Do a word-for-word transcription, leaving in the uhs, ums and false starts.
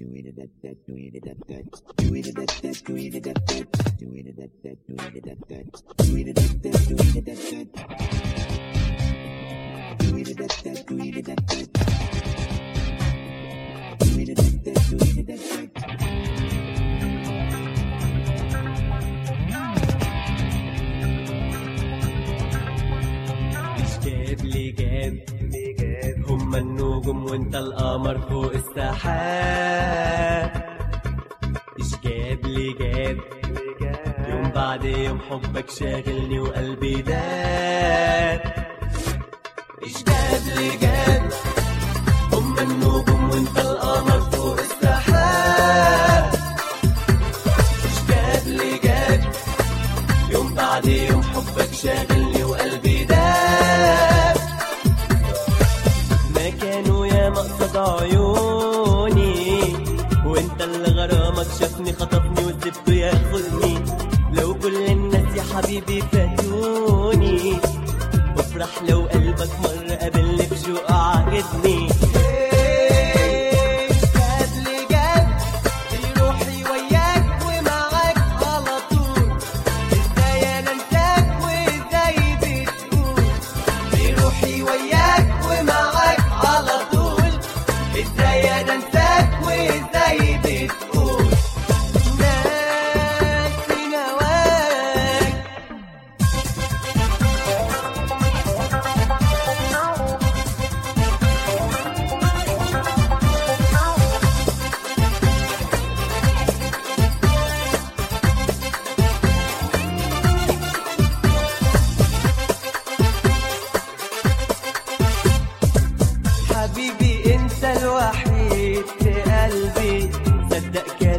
جاب لي جاب هما النجوم وانت القمر فوق السحاب. ايش جاب لي جاب يوم بعد يوم حبك شاغلني وقلبي داب. ايش جاب لي جاب هما النجوم وانت القمر فوق السحاب. ايش جاب لي جاب يوم بعد يوم حبك شاغلني وقلبي داب. ما كانوا يا مقصد عيوني وانت اللي غرامك شافني خطفني وسبته ياخدني. لو كل الناس يا حبيبي فاتوني بفرح لو قلبك مرة قابلني بشوق عاجبني. حبيبي انت الوحيد في قلبي صدق